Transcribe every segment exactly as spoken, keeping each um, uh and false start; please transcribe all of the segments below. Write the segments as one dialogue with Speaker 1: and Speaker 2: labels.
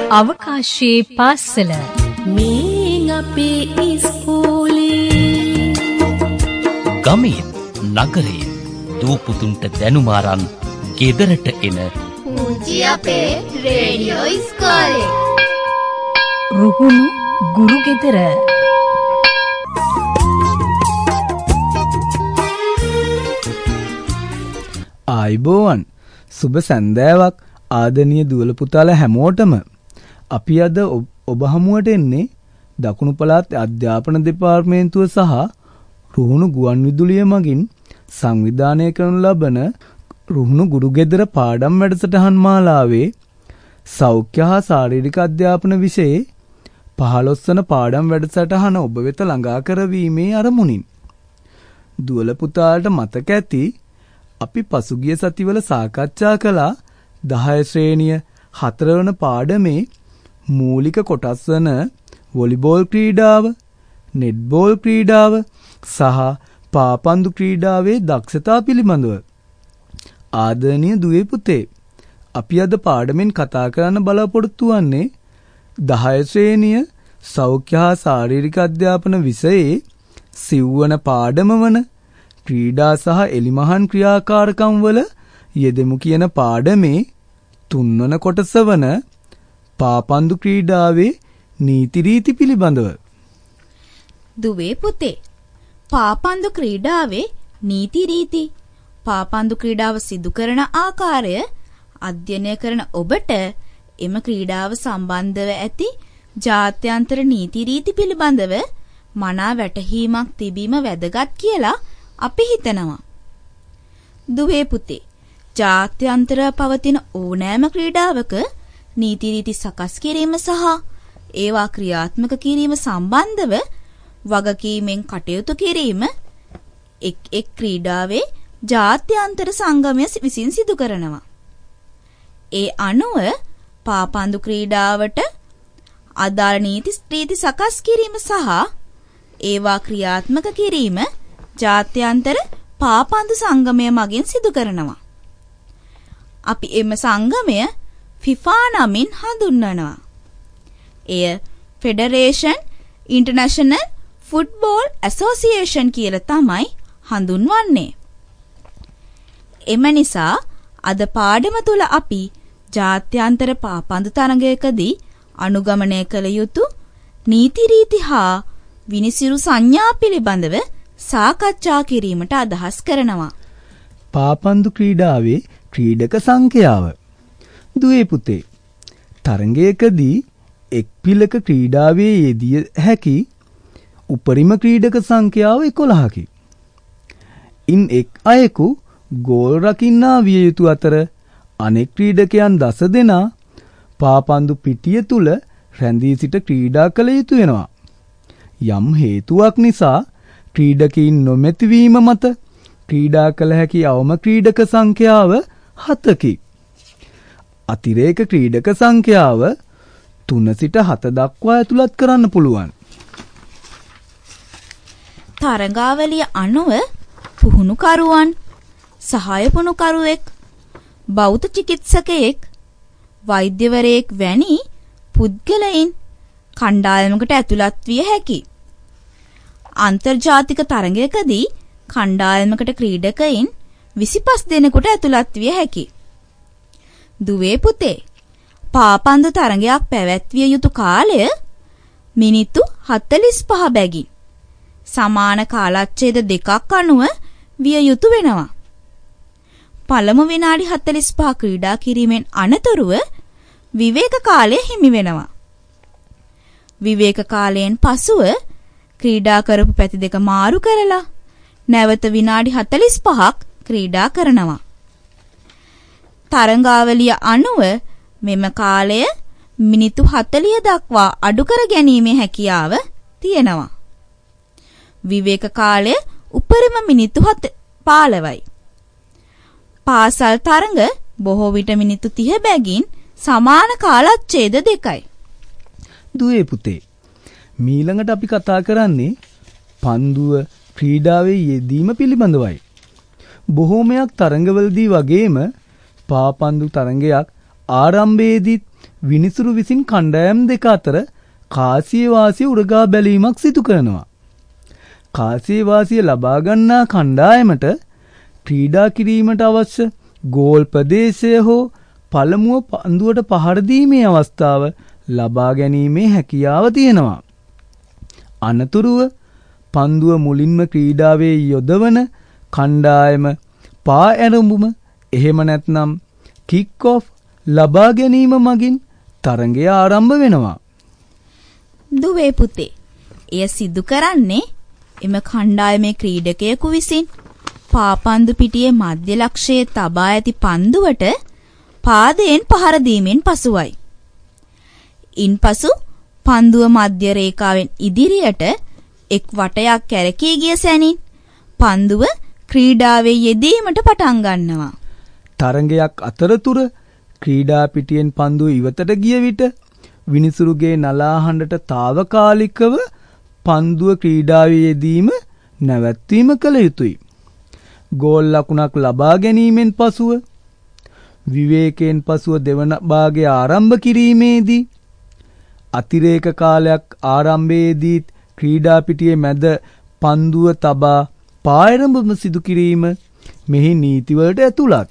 Speaker 1: අවකාශයේ පාසල
Speaker 2: මේ අපේ ඉස්කෝලේ
Speaker 3: ගමේ නගරේ දූපුතුන්ට දැනුම අරන් ගෙදරට එන
Speaker 4: පුංචි අපේ රේඩියෝ ඉස්කෝලේ
Speaker 1: රුහුණු ගුරු ගෙදර
Speaker 5: ආයිබෝවන් සුබ සන්දෑවක් ආදරණීය දුවල පුතාලා හැමෝටම. අපි අද ඔබ හමුවට එන්නේ දකුණු පළාත් අධ්‍යාපන දෙපාර්තමේන්තුව සහ රුහුණු ගුවන් විදුලිය මගින් සංවිධානය කරනු ලබන රුහුණු ගුරු ගෙදර පාඩම් වැඩසටහන් මාලාවේ සෞඛ්‍ය හා ශාරීරික අධ්‍යාපන විෂයේ පහළොස් වන පාඩම් වැඩසටහන ඔබ වෙත ළඟා කරවීමේ අරමුණින්. දුවල පුතාලට මතක ඇති අපි පසුගිය සතිවල සාකච්ඡා කළා දහය ශ්‍රේණිය හතර වන පාඩමේ මූලික කොටස් වන වොලිබෝල් ක්‍රීඩාව, නෙට්බෝල් ක්‍රීඩාව සහ පාපන්දු ක්‍රීඩාවේ දක්ෂතා පිළිබඳව. ආදරණීය දුවේ පුතේ, අපි අද පාඩමෙන් කතා කරන්න බලාපොරොත්තු වෙන්නේ දහය ශ්‍රේණිය සෞඛ්‍ය හා ශාරීරික අධ්‍යාපන විෂයේ සිව්වන පාඩම වන ක්‍රීඩා සහ එලිමහන් ක්‍රියාකාරකම් වල යෙදෙමු කියන පාඩමේ තුන්වන කොටස වන පාපන්දු ක්‍රීඩාවේ නීති රීති පිළිබඳව.
Speaker 6: දුවේ පුතේ, පාපන්දු ක්‍රීඩාවේ නීති රීති, පාපන්දු ක්‍රීඩාව සිදු කරන ආකාරය අධ්‍යයනය කරන ඔබට එම ක්‍රීඩාව සම්බන්ධව ඇති ජාත්‍යන්තර නීති රීති පිළිබඳව මනා වැටහීමක් තිබීම වැදගත් කියලා අපි හිතනවා. දුවේ පුතේ, ජාත්‍යන්තර පවතින ඕනෑම ක්‍රීඩාවක නීති රීති සකස් කිරීම සහ ඒවා ක්‍රියාත්මක කිරීම සම්බන්ධව වගකීමෙන් කටයුතු කිරීම එක් එක් ක්‍රීඩාවේ ජාත්‍යන්තර සංගමය විසින් සිදු කරනවා. ඒ අනුව පාපන්දු ක්‍රීඩාවට අදාළ නීති රීති සකස් කිරීම සහ ඒවා ක්‍රියාත්මක කිරීම ජාත්‍යන්තර පාපන්දු සංගමය මගින් සිදු කරනවා. අපි එම සංගමය ෆිෆා නමින් හඳුන්වනවා. එය ෆෙඩරේෂන් ඉන්ටර්නැෂනල් ෆුට්බෝල් ඇසෝසියේෂන් කියලා තමයි හඳුන්වන්නේ. එම නිසා අද පාඩම තුල අපි ජාත්‍යන්තර පාපන්දු තරගයකදී අනුගමනය කළ යුතු නීති රීති හා විනිසුරු සංඥා පිළිබඳව සාකච්ඡා කිරීමට අදහස් කරනවා.
Speaker 5: පාපන්දු ක්‍රීඩාවේ ක්‍රීඩක සංඛ්‍යාව. දුවේ පුතේ, තරගයකදී එක් පිළක ක්‍රීඩාවේ යෙදිය හැකි උපරිම ක්‍රීඩක සංඛ්‍යාව එකොළහකි. ඉන් එක් අයෙකු ගෝල් රකින්නා විය යුතු අතර අනෙක් ක්‍රීඩකයන් දස දෙනා පාපන්දු පිටිය තුල රැඳී සිට ක්‍රීඩා කළ යුතු වෙනවා. යම් හේතුවක් නිසා ක්‍රීඩකයින් නොමැති වීම මත ක්‍රීඩා කළ හැකි අවම ක්‍රීඩක සංඛ්‍යාව හතකි. අතිරේක ක්‍රීඩක සංඛ්‍යාව තුන සිට හත දක්වා ඇතුළත් කරන්න පුළුවන්.
Speaker 6: තරගාවලිය අනුව පුහුණුකරුවන්, සහාය පුහුණුකරුවෙක්, බෞද්ධ චිකිත්සකයෙක්, වෛද්‍යවරයෙක් වැනි පුද්ගලයන් කණ්ඩායමකට ඇතුළත් විය හැකියි. අන්තර්ජාතික තරගයකදී කණ්ඩායමකට ක්‍රීඩකයින් විසිපස් දෙනෙකුට ඇතුළත් විය හැකියි. දුවේ පුතේ, පාපන්දු තරගයක් පැවැත්විය යුතු කාලය මිනිත්තු හතළිස් පහ බැගින් සමාන කාලච්ඡේද දෙකක් අනුව විය යුතු වෙනවා. පළමු විනාඩි හතළිස් පහ ක්‍රීඩා කිරීමෙන් අනතුරුව විවේක කාලය හිමි වෙනවා. විවේක කාලයෙන් පසුව ක්‍රීඩා කරපු පැති දෙක මාරු කරලා නැවත විනාඩි හතළිස් පහක් ක්‍රීඩා කරනවා. තරගාවලිය අනුව මෙම කාලය මිනිත්තු හතළිහ දක්වා අඩු කර ගැනීමේ හැකියාව තියෙනවා. විවේක කාලය උපරිම මිනිත්තු පහළොවයි. පාසල් තරඟ බොහෝ විට මිනිත්තු තිහ බැගින් සමාන කාලච්ඡේද දෙකයි.
Speaker 5: දුවේ පුතේ, මීළඟට අපි කතා කරන්නේ පන්දුව ක්‍රීඩාවේ යෙදීම පිළිබඳවයි. බොහෝමයක් තරඟවලදී වගේම පාපන්දු තරඟයක් ආරම්භයේදීත් විනිසුරු විසින් කණ්ඩායම් දෙක අතර කාසිය වාසිය උරගා බැලීමක් සිදු කරනවා. කාසිය වාසිය ලබා ගන්නා කණ්ඩායමට ක්‍රීඩා කිරීමට අවශ්‍ය ගෝල් ප්‍රදේශය හෝ පළමුව පන්දුවට පහර දීමේ අවස්ථාව ලබා ගැනීමේ හැකියාව තියෙනවා. අනතුරුව පන්දුව මුලින්ම ක්‍රීඩාවේ යොදවන කණ්ඩායම පා ඇරඹුම එහෙම නැත්නම් කික් ඔෆ් ලබා ගැනීම මගින් තරගය ආරම්භ වෙනවා.
Speaker 6: දුවේ පුතේ, එය සිදු කරන්නේ එම කණ්ඩායමේ ක්‍රීඩකයෙකු විසින් පාපන්දු පිටියේ මධ්‍ය ලක්ෂයේ තබා ඇති පන්දුවට පාදයෙන් පහර දීමෙන් පසුවයි. ඉන්පසු පන්දුව මධ්‍ය රේඛාවෙන් ඉදිරියට එක් වටයක් කැරකී ගිය සැනින් පන්දුව ක්‍රීඩාවේ යෙදීමට පටන් ගන්නවා.
Speaker 5: තරගයක් අතරතුර ක්‍රීඩා පිටියෙන් පන්දුව ඉවතට ගිය විට විනිසුරුගේ නලාහඬට తాවකාලිකව පන්දුව ක්‍රීඩාවේ යෙදීම නැවැත්වීම කළ යුතුය. ගෝල් ලකුණක් ලබා ගැනීමෙන් පසුව විවේකයෙන් පසුව දෙවන භාගය ආරම්භ කිරීමේදී අතිරේක කාලයක් ආරම්භයේදී ක්‍රීඩා පිටියේ මැද පන්දුව තබා පායරඹම සිදු කිරීම මෙහි නීතිවලට ඇතුළත්.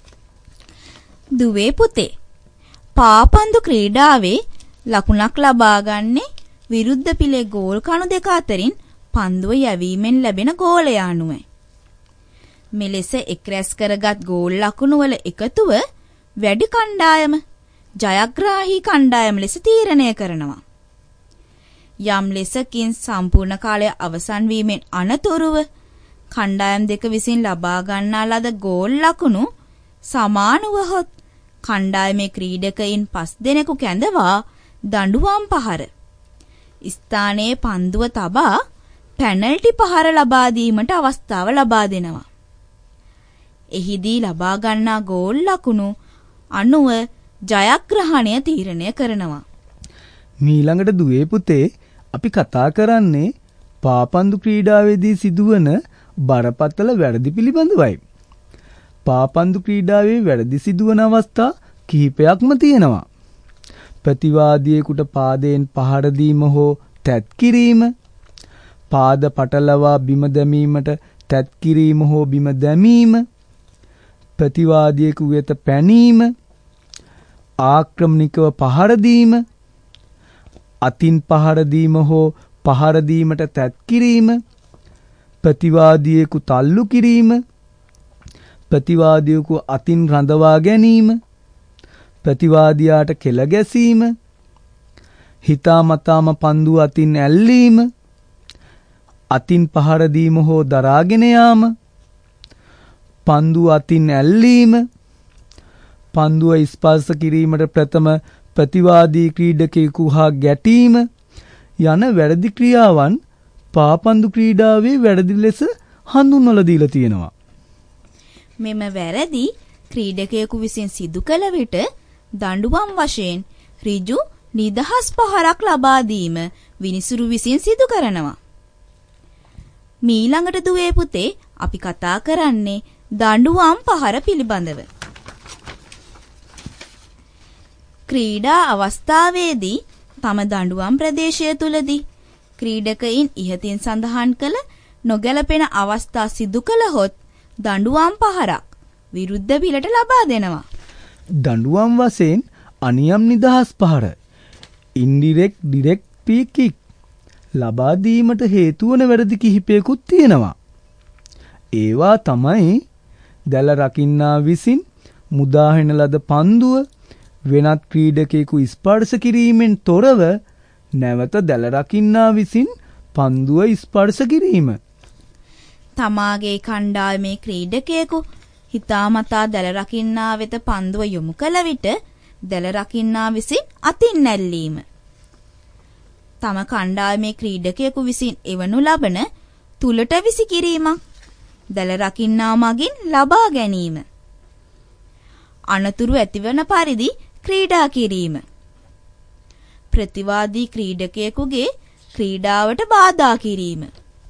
Speaker 6: දුවේ පුතේ, පාපන්දු ක්‍රීඩාවේ ලකුණක් ලබා ගන්නේ විරුද්ධ පිලේ ගෝල් කණු දෙක අතරින් පන්දුව යැවීමෙන් ලැබෙන ගෝලය අනුවයි. මෙලෙස එක් රැස් කරගත් ගෝල් ලකුණු වල එකතුව වැඩි කණ්ඩායම ජයග්‍රාහී කණ්ඩායම ලෙස තීරණය කරනවා. යම් ලෙසකින් සම්පූර්ණ කාලය අවසන් වීමෙන් අනතුරුව කණ්ඩායම් දෙක විසින් ලබා ගන්නා ලද ගෝල් ලකුණු සමාන වහොත් කණ්ඩායමේ ක්‍රීඩකයින් පස් දෙනෙකු කැඳවා දඬුවම් පහර ස්ථානයේ පන්දුව තබා පැනල්ටි පහර ලබා දීමට අවස්ථාව ලබා දෙනවා. එහිදී ලබා ගන්නා ගෝල් ලකුණු අනුව ජයග්‍රහණය තීරණය කරනවා.
Speaker 5: මීළඟට දුවේ පුතේ අපි කතා කරන්නේ පාපන්දු ක්‍රීඩාවේදී සිදුවන බරපතල වැරදි පිළිබඳවයි. පාපන්දු ක්‍රීඩාවේ වැරදි සිදුවන අවස්ථා කිහිපයක්ම තියෙනවා. ප්‍රතිවාදියෙකුට පාදයෙන් පහර දීම හෝ තැත් කිරීම, පාද පටලවා බිම දැමීමට තැත් කිරීම හෝ බිම දැමීම, ප්‍රතිවාදියෙකු වෙත පැනීම, ආක්‍රමණිකව පහර දීම, අතින් පහර දීම හෝ පහර දීමට තැත් කිරීම, ප්‍රතිවාදියෙකු තල්ලු කිරීම, ප්‍රතිවාදියෙකු අතින් රඳවා ගැනීම, ප්‍රතිවාදියාට කෙල ගැසීම, හිතාමතාම පන්දුව අතින් ඇල්ලීම, අතින් පහර දීම හෝ දරාගෙන යාම, පන්දුව අතින් ඇල්ලීම, පන්දුව ස්පර්ශ කිරීමට ප්‍රථම ප්‍රතිවාදී ක්‍රීඩකයෙකු හා ගැටීම යන වැරදි ක්‍රියාවන් පාපන්දු ක්‍රීඩාවේ වැරදි ලෙස හඳුන්වලා දීලා තියෙනවා.
Speaker 6: මෙම වැරදි ක්‍රීඩකයෙකු විසින් සිදු කළ විට දඬුවම් වශයෙන් ඍජු නිදහස් පහරක් ලබා දීම විනිසුරු විසින් සිදු කරනවා. මීළඟට දුවේ පුතේ අපි කතා කරන්නේ දඬුවම් පහර පිළිබඳව. ක්‍රීඩා අවස්ථාවේදී තම දඬුවම් ප්‍රදේශය තුලදී ක්‍රීඩකයින් ඉහතින් සඳහන් කළ නොගැලපෙන අවස්ථා සිදු කළහොත් දඬුවම් පහරක් විරුද්ධ පිලට ලබා දෙනවා.
Speaker 5: දඬුවම් වශයෙන් අනියම් නිදහස් පහර ඉන්ඩිරෙක්ට් ඩිරෙක්ට් පී කික් ලබා දීමට හේතු වන වැරදි කිහිපයකුත් තියෙනවා. ඒවා තමයි දැල රකින්නා විසින් මුදාහෙන ලද පන්දුව වෙනත් ක්‍රීඩකයෙකු ස්පර්ශ කිරීමෙන් තොරව නැවත දැල රකින්නා විසින් පන්දුව ස්පර්ශ කිරීම.
Speaker 6: තමාගේ කණ්ඩායමේ ක්‍රීඩකයෙකු හිතාමතා දැල රකින්නා වෙත පන්දුව යොමු කළ විට දැල රකින්නා විසින් අතින් නැල්ලීම. තම කණ්ඩායමේ ක්‍රීඩකයෙකු විසින් එවනු ලබන තුලට විසි කිරීමක් දැල රකින්නා මගින් ලබා ගැනීම. අනතුරු ඇතිවන පරිදි ක්‍රීඩා කිරීම. ප්‍රතිවාදී ක්‍රීඩකයෙකුගේ ක්‍රීඩාවට බාධා කිරීම.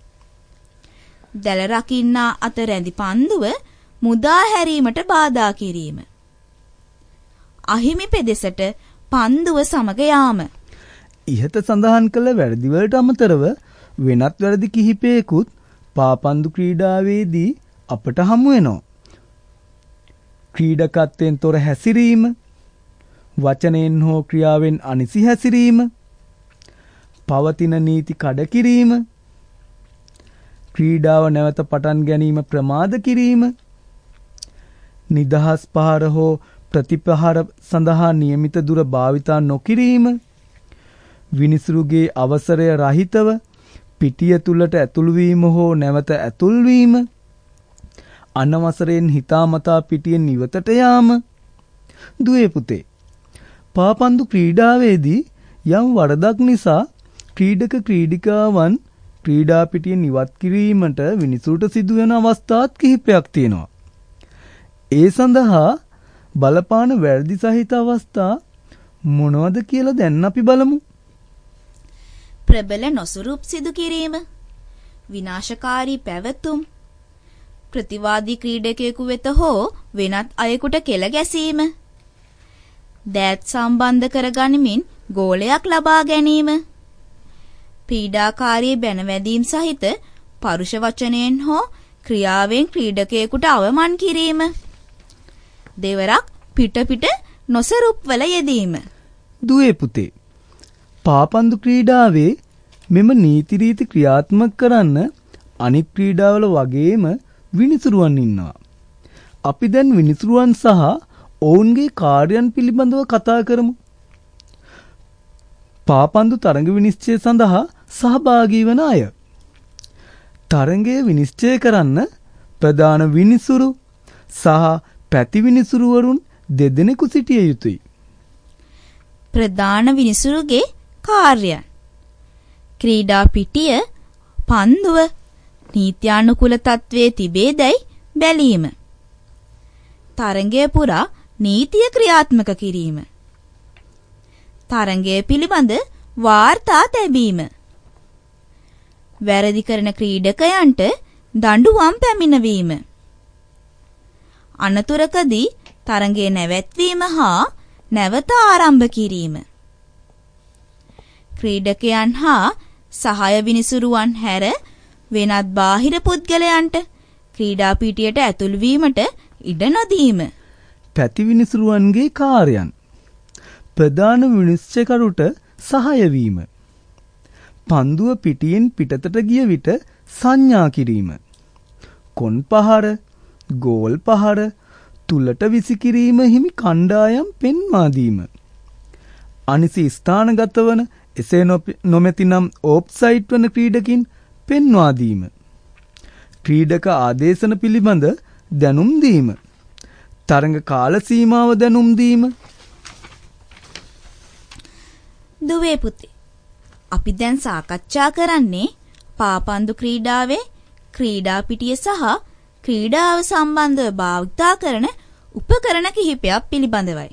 Speaker 6: දැල රකින්නා අත රැඳි පන්දුව මුදා හැරීමට බාධා කිරීම. අහිමි පෙදෙසට පන්දුව සමග යාම.
Speaker 5: ඉහත සඳහන් කළ වැරදි වලට අමතරව වෙනත් වැරදි කිහිපයකුත් පාපන්දු ක්‍රීඩාවේදී අපට හමු වෙනවා. ක්‍රීඩකත්වයෙන් තොර හැසිරීම, වචනයෙන් හෝ ක්‍රියාවෙන් අනිසි හැසිරීම, පවතින නීති කඩ කිරීම, ක්‍රීඩාව නැවත පටන් ගැනීම ප්‍රමාද කිරීම, නිදහස් පහර හෝ ප්‍රතිපහර සඳහා නියමිත දුර භාවිතා නොකිරීම, විනිසුරුගේ අවසරය රහිතව පිටිය තුලට ඇතුළු වීම හෝ නැවත ඇතුල් වීම, අනවසරයෙන් හිතාමතා පිටියෙන් ඉවතට යාම. දුවේ පුතේ, පාපන්දු ක්‍රීඩාවේදී යම් වරදක් නිසා ක්‍රීඩක ක්‍රීඩිකාවන් ක්‍රීඩා පිටියෙන් ඉවත් කිරීමට විනිසුරුට සිදුවෙන අවස්ථාත් කිහිපයක් තියෙනවා. ඒ සඳහා බලපාන වැරදි සහිත අවස්ථා මොනවද කියලා දැන් අපි බලමු.
Speaker 6: ප්‍රබල නොසුරුප් සිදු කිරීම, විනාශකාරී පැවතුම්, ප්‍රතිවාදී ක්‍රීඩකයෙකු වෙත හෝ වෙනත් අයෙකුට කෙල ගැසීම, දෑත් සම්බන්ධ කරගනිමින් ගෝලයක් ලබා ගැනීම, පීඩාකාරී බැනවැදීම් සහිත පරුෂ වචනයෙන් හෝ ක්‍රියාවෙන් ක්‍රීඩකයෙකුට අවමන් කිරීම, දෙවරක් පිට පිට නොසරුප් වල යෙදීම.
Speaker 5: දුවේ පුතේ, පාපන්දු ක්‍රීඩාවේ මෙම නීති රීති ක්‍රියාත්මක කරන්න අනිත් ක්‍රීඩාවල වගේම විනිසුරුවන් ඉන්නවා. අපි දැන් විනිසුරුවන් සහ ඔවුන්ගේ කාර්යයන් පිළිබඳව කතා කරමු. පාපන්දු තරඟ විනිශ්චය සඳහා සහභාගී වන අය. තරඟය විනිශ්චය කරන්න ප්‍රධාන විනිසුරු සහ පැති විනිසුරුවරුන් දෙදෙනෙකු සිටිය යුතුයි.
Speaker 6: ප්‍රධාන විනිසුරුගේ කාර්යයන්: ක්‍රීඩා පිටිය, පන්දුව නීත්‍යානුකූල තත්වයේ තිබේදැයි බැලීම, තරඟය පුරා නීතිය ක්‍රියාත්මක කිරීම, තරඟය පිළිබඳ වාර්තා තැබීම, වැරදි කරන ක්‍රීඩකයන්ට දඬුවම් පැමිණවීම, අනතුරකදී තරඟය නැවැත්වීම හා නැවත ආරම්භ කිරීම, ක්‍රීඩකයන් හා සහාය විනිසුරුවන් හැර වෙනත් බාහිර පුද්ගලයන්ට ක්‍රීඩා පිටියට ඇතුළු වීමට ඉඩ නොදීම.
Speaker 5: පැති විනිසුරුවන්ගේ කාර්යයන්: ප්‍රධාන විනිශ්චයකරුට සහාය වීම, පන්දුව පිටියෙන් පිටතට ගිය විට සංඥා කිරීම, කොන් පහර, ගෝල් පහර තුලට විසිකිරීම හිමි කණ්ඩායම් පෙන්වා දීම, අනිසි ස්ථානගත වන එසේ නොමැතිනම් ඕෆ්සයිඩ් වන ක්‍රීඩකින් පෙන්වා දීම, ක්‍රීඩක ආදේශන පිළිබඳ දැනුම් දීම, තරඟ කාල සීමාව දැනුම් දීම.
Speaker 6: දුවේ පුතේ, අපි දැන් සාකච්ඡා කරන්නේ පාපන්දු ක්‍රීඩාවේ ක්‍රීඩා පිටිය සහ ක්‍රීඩාව සම්බන්ධව භාවිතා කරන උපකරණ කිහිපයක් පිළිබඳවයි.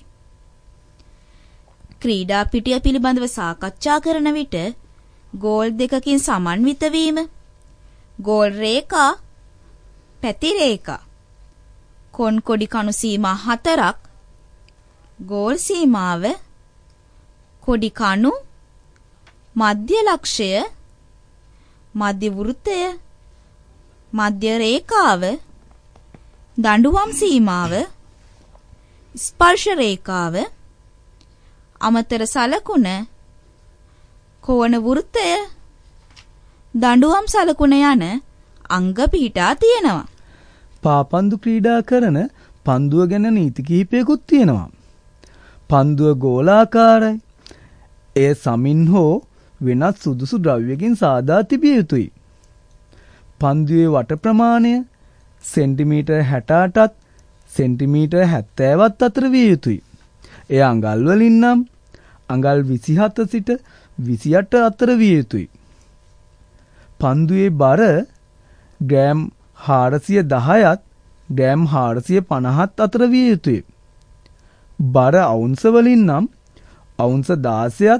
Speaker 6: ක්‍රීඩා පිටිය පිළිබඳව සාකච්ඡා කරන විට ගෝල් දෙකකින් සමන්විත වීම, ගෝල් රේඛා, පැති රේඛා, කොන් කොඩි කණු සීමා හතරක්, ගෝල් සීමාව, කොඩි කණු, මධ්‍ය ලක්ෂය, මධ්‍ය වෘත්තය, මධ්‍ය රේඛාව, දඬුවම් සීමාව, ස්පර්ශ රේඛාව, අමතර සලකුණ, කෝණ වෘත්තය, දඬුවම් සලකුණ යන අංග පිහිටා තියෙනවා.
Speaker 5: පාපන්දු ක්‍රීඩා කරන පන්දුව ගැන නීති කිහිපයකුත් තියෙනවා. පන්දුව ගෝලාකාරයි. එය සමින් හෝ වෙනත් සුදුසු ද්‍රව්‍යකින් සාදා තිබිය යුතුයි. පන්දුවේ වට ප්‍රමාණය සෙන්ටිමීටර් හැට අටත් සෙන්ටිමීටර් හැත්තෑවත් අතර විය යුතුයි. එය අඟල් වලින් නම් අඟල් විසිහත සිට විසිඅට අතර විය යුතුයි. පන්දුවේ බර ග්‍රෑම් හාරසිය දහයත් ග්‍රෑම් හාරසිය පනහත් අතර විය යුතුයි. බර අවුන්ස වලින් නම් අවුන්ස දාසයත්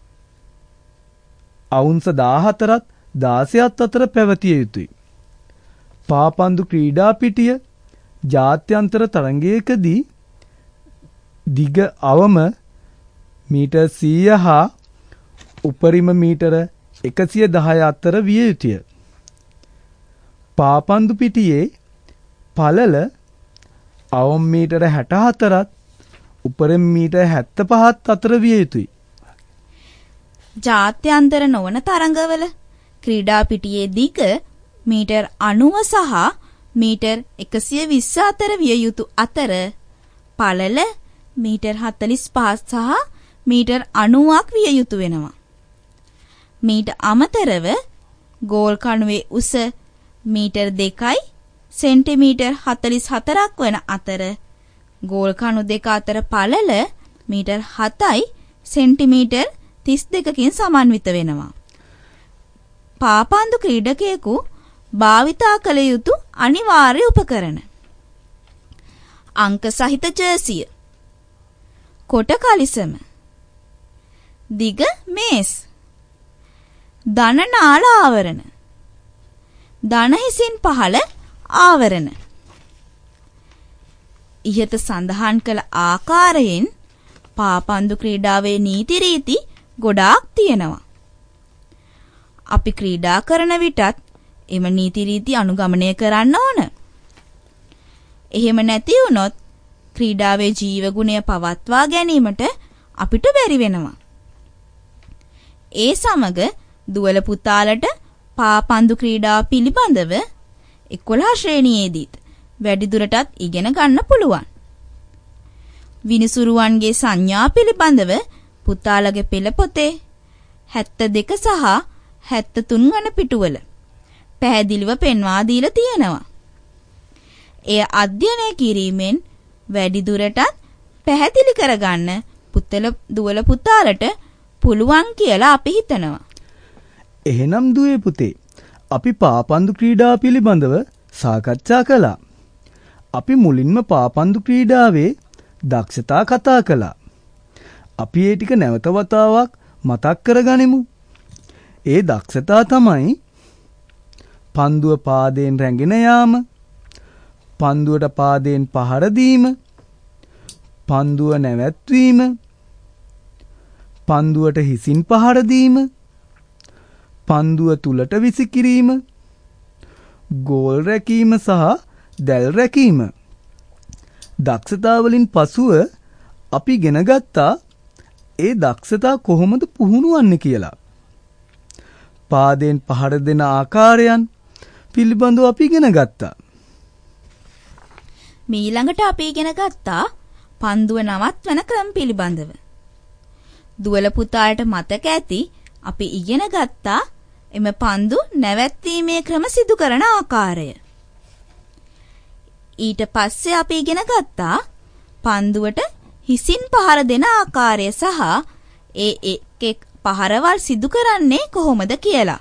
Speaker 5: අවුන්ස දාහතරත් දාසයත් අතර පැවතිය යුතුයි. පාපන්දු ක්‍රීඩා පිටිය ජාත්‍යන්තර තරඟයකදී දිග අවම මීටර් සීය හා උපරිම මීටර එකසිය දහය අතර විය යුතුය. පාපන්දු පිටියේ පළල අවම මීටර හැට හතරත් උපරිම මීටර හැත්තෑ පහත් අතර විය යුතුය.
Speaker 6: ජාත්‍යන්තර නොවන තරඟවල ක්‍රීඩා පිටියේ දිග මීටර් අනූව සහ මීටර් එකසිය විස්ස අතර විය යුතු අතර පළල මීටර් හතළිස් පහ සහ මීටර් අනූවක් විය යුතු වෙනවා. මීට අමතරව ගෝල් කණුවේ උස මීටර් දෙකයි සෙන්ටිමීටර් හතළිස් හතරක් වන අතර ගෝල් කණු දෙක අතර පළල මීටර් හතයි සෙන්ටිමීටර් තිස් දෙකකින් සමන්විත වෙනවා. පාපන්දු ක්‍රීඩකයෙකු භාවිතා කළ යුතු අනිවාර්ය උපකරණ. අංක සහිත ජර්සිය, කොට කලිසම, දිග මේස්, දන නාල ආවරණ, දන හිසින් පහළ ආවරණ. ඉහත සඳහන් කළ ආකාරයෙන් පාපන්දු ක්‍රීඩාවේ නීති රීති ගොඩාක් තියෙනවා. අපි ක්‍රීඩා කරන විටත් එම නීති රීති අනුගමනය කරන්න ඕන. එහෙම නැති වුණොත් ක්‍රීඩාවේ ජීවගුණය පවත්වා ගැනීමට අපිට බැරි වෙනවා. ඒ සමග දුවල පුතාලට පාපන්දු ක්‍රීඩා පිළිබඳව එකොළහ ශ්‍රේණියේදීත් වැඩිදුරටත් ඉගෙන ගන්න පුළුවන්. විනිසුරුවන්ගේ සංඥා පිළිබඳව පුතාලගේ පෙළ පොතේ හැත්තෑ දෙක සහ හැත්තෑ තුන් වන පිටුවල පැහැදිලිව පෙන්වා දීලා තියෙනවා. එය අධ්‍යයනය කිරීමෙන් වැඩිදුරටත් පැහැදිලි කරගන්න පුතල දුවල පුතාලට පුළුවන් කියලා අපි හිතනවා.
Speaker 5: එහෙනම් දුවේ පුතේ, අපි පාපන්දු ක්‍රීඩා පිළිබඳව සාකච්ඡා කළා. අපි මුලින්ම පාපන්දු ක්‍රීඩාවේ දක්ෂතා කතා කළා. අපි ඒ ටික නැවත වතාවක් මතක් කරගනිමු. ඒ දක්ෂතා තමයි පන්දුව පාදයෙන් රැගෙන යාම, පන්දුවට පාදයෙන් පහර දීම, පන්දුව නැවැත්වීම, පන්දුවට හිසින් පහර දීම, පන්දුව තුලට විසිකිරීම, ගෝල් රැකීම සහ දැල් රැකීම. දක්ෂතා වලින් පසුව අපි ඉගෙන ගත්තා ඒ දක්ෂතා කොහොමද පුහුණු වන්නේ කියලා. පාදයෙන් පහර දෙන ආකාරයන් පිළිබඳව අපි ඉගෙන ගත්තා.
Speaker 6: මීළඟට අපි ඉගෙන ගත්තා පන්දුව නවත්වන ක්‍රම පිළිබඳව. දුවල පුතාලට මතක ඇති අපි ඉගෙන ගත්තා එම පන්දු නැවැත්වීමේ ක්‍රම සිදු කරන ආකාරය. ඊට පස්සේ අපි ඉගෙන ගත්තා පන්දුවට හිසින් පහර දෙන ආකාරය සහ ඒ එක් එක් පහරවල් සිදු කරන්නේ කොහොමද කියලා.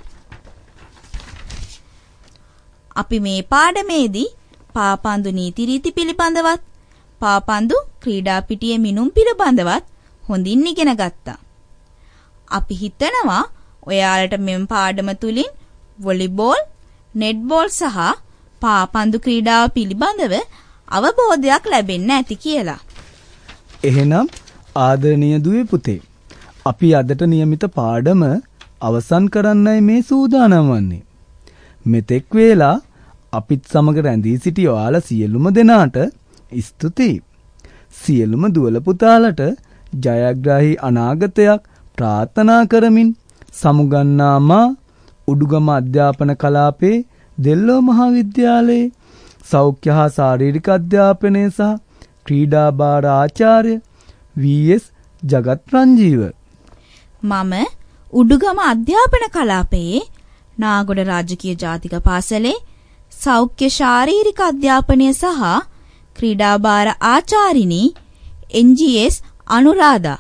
Speaker 6: අපි මේ පාඩමේදී පාපන්දු නීති රීති පිළිබඳවත් පාපන්දු ක්‍රීඩා පිටියේ මිනුම් පිළිබඳවත් හොඳින් ඉගෙන ගත්තා. අපි හිතනවා ඔයාලට මෙම පාඩම තුලින් වොලිබෝල්, නෙට්බෝල් සහ පාපන්දු ක්‍රීඩාව පිළිබඳව අවබෝධයක් ලැබෙන්න ඇති කියලා.
Speaker 5: එහෙනම් ආදරණීය දුවේ පුතේ, අපි අදට නියමිත පාඩම අවසන් කරන්නයි මේ සූදානම් වන්නේ. මෙතෙක් වේලා අපිත් සමග රැඳී සිටි ඔයාලා සියලුම දෙනාට ස්තුතියි. සියලුම දුවල පුතාලට ජයග්‍රාහී අනාගතයක් ප්‍රාර්ථනා කරමින් සමුගන්නාමා උඩුගම අධ්‍යාපන කලාපේ දෙල්ලෝ මහාවිද්‍යාලයේ සෞඛ්‍ය හා ශාරීරික අධ්‍යාපනය සහ ක්‍රීඩා භාර ආචාර්ය වී එස් ජගත් රංජීව.
Speaker 6: මම උඩුගම අධ්‍යාපන කලාපයේ නාගොඩ රාජකීය ජාතික පාසලේ සෞඛ්‍ය ශාරීරික අධ්‍යාපනය සහ ක්‍රීඩා භාර ආචාර්යිනී එන් ජී එස් අනුරාධා.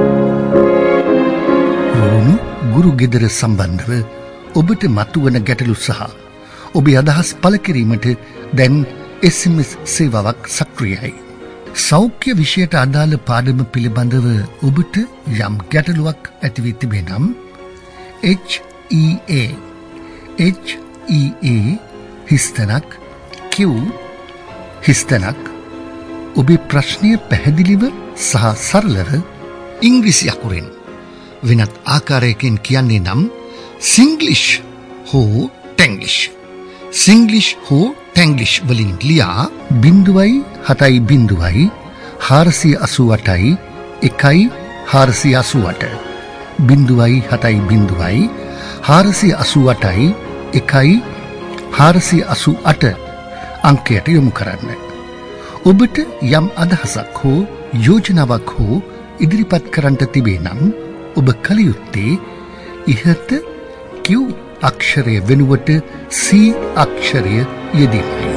Speaker 7: රෝණු ගුරු ගෙදර සම්බන්ධව ඔබට මතුවන ගැටලු සහ ඔබේ අදහස් පළ කිරීමට දැන් එස් එම් එස් සේවාවක් සක්‍රියයි. සෞඛ්‍ය විෂයට අදාළ පාඩම පිළිබඳව ඔබට යම් ගැටලුවක් ඇති වී තිබේ නම් H E A H E A හිස්තනක් Q හිස්තනක් ඔබේ ප්‍රශ්නය පැහැදිලිව සහ සරලව ඉංග්‍රීසි අකුරෙන් වෙනත් ආකාරයකින් කියන්නේ නම් සිංග්ලිෂ් හෝ ටැන්ග්ලිෂ්. සිංග්ලිෂ් හෝ ටැන්ග්ලිෂ් වලින් ලියා බිංදුවයි හතයි බිංදුවයි හාරසිය අසූ අටයි එකයි හාරසිය අසූ අට බිංදුවයි හතයි බිංදුවයි හාරසිය අසූ අටයි එකයි හාරසිය අසූ අට අංකයට යොමු කරන්න. ඔබට යම් අදහසක් හෝ යෝජනාවක් හෝ ඉදිරිපත් කරන්නට තිබේ නම් ඔබ කල යුත්තේ ඉහත Q අක්ෂරය වෙනුවට C අක්ෂරය යෙදීමයි.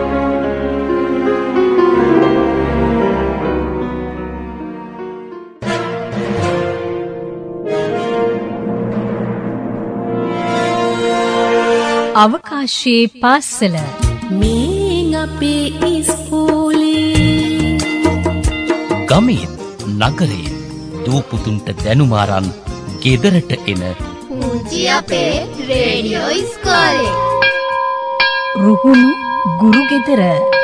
Speaker 1: අවකාශයේ පාසල
Speaker 2: මේ අපේ ඉස්කෝලේ
Speaker 3: ගමෙන් නගරයෙන් දූපුතුන්ට දැනුම අරන් ගෙදරට එන
Speaker 4: පුංචි අපේ රේඩියෝ ඉස්කෝලේ.
Speaker 1: රුහුණු ගුරු ගෙදර.